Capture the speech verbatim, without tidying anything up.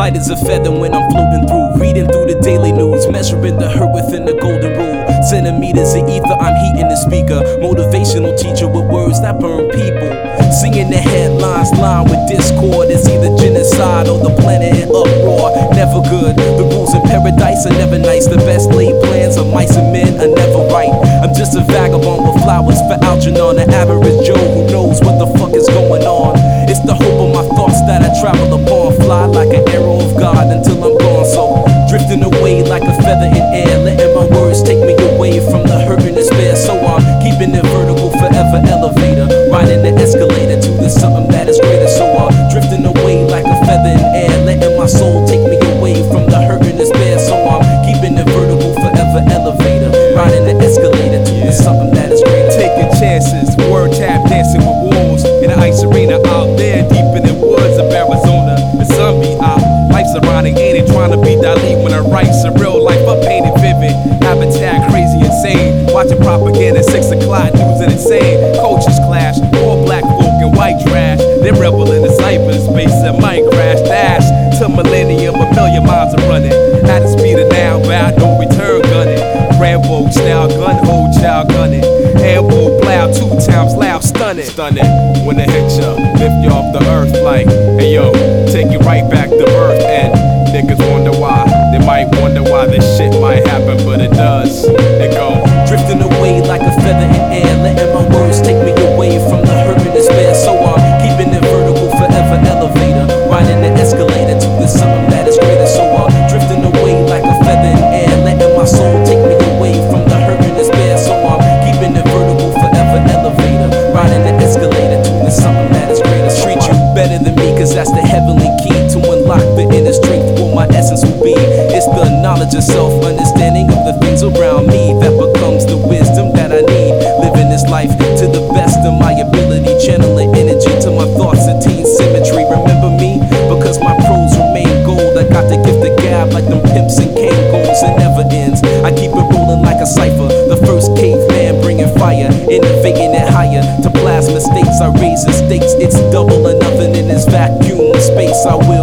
Light as a feather when I'm floating through, reading through the daily news, measuring the hurt within the golden rule. Centimeters of ether, I'm heating the speaker. Motivational teacher with words that burn people. Singing the headlines, line with discord. It's either genocide or the planet in uproar. Never good, the rules in paradise are never nice. The best laid plans of mice and men are never right. I'm just a vagabond with flowers for Algernon, an average Joe who knows what the fuck is going on. It's the hope of my thoughts that I travel upon. Fly like an arrow of God until I'm gone. So drifting away like a feather in air, letting my words take me away from the hurt and despair. So I'm keeping it vertical, forever elevator, riding the escalator to the something that is greater. So I'm drifting away like a feather in air, letting my soul take me away from the hurt and despair. So I'm keeping it vertical, forever elevator, riding the escalator to the something that is greater. Taking chances, word tap dancing with wolves in an ice arena out there deep in the woods of Arizona. The sun be out, life's ironic, ain't it? Trying to be Dali when I write surreal life, I paint it vivid. Habitat crazy, insane. Watching propaganda, six o'clock news and insane. Cultures clash, all black folk and white trash. They rebel in the cyberspace that might crash. Dash to millennium, a million miles are running. At the speed of now, bound no return gunning. Rambo style gun, hold child gunning. Ambo plow two times loud, stunning. Stunning when it hits ya, lift you off the earth like, hey yo, take you right back to birth. And niggas wonder why, they might wonder why this shit might happen, but it does. It go drifting away like a feather in air, letting my words take me away from the hurt and despair. So I'm keeping it vertical, forever elevator, riding the escalator to the something that is greater. So I'm drifting away like a feather in air, letting my soul take me away from the hurt and despair. So I'm keeping it vertical, forever elevator, riding the escalator to the something that is greater. Treat you better than me, cause that's the heavenly key to unlock the inner strength. What my essence will be, it's the knowledge of self, understanding of the things around me that becomes the wisdom that I need. Living this life to the best of my ability, channeling energy to my thoughts, attain symmetry. Remember me, because my prose remain gold. I got the gift of gab like them pimps and Kangol. It never ends, I keep it rolling like a cipher. The first caveman bringing fire, innovating it higher to plasma states. I raise the stakes, it's double or nothing in this vacuum space. I will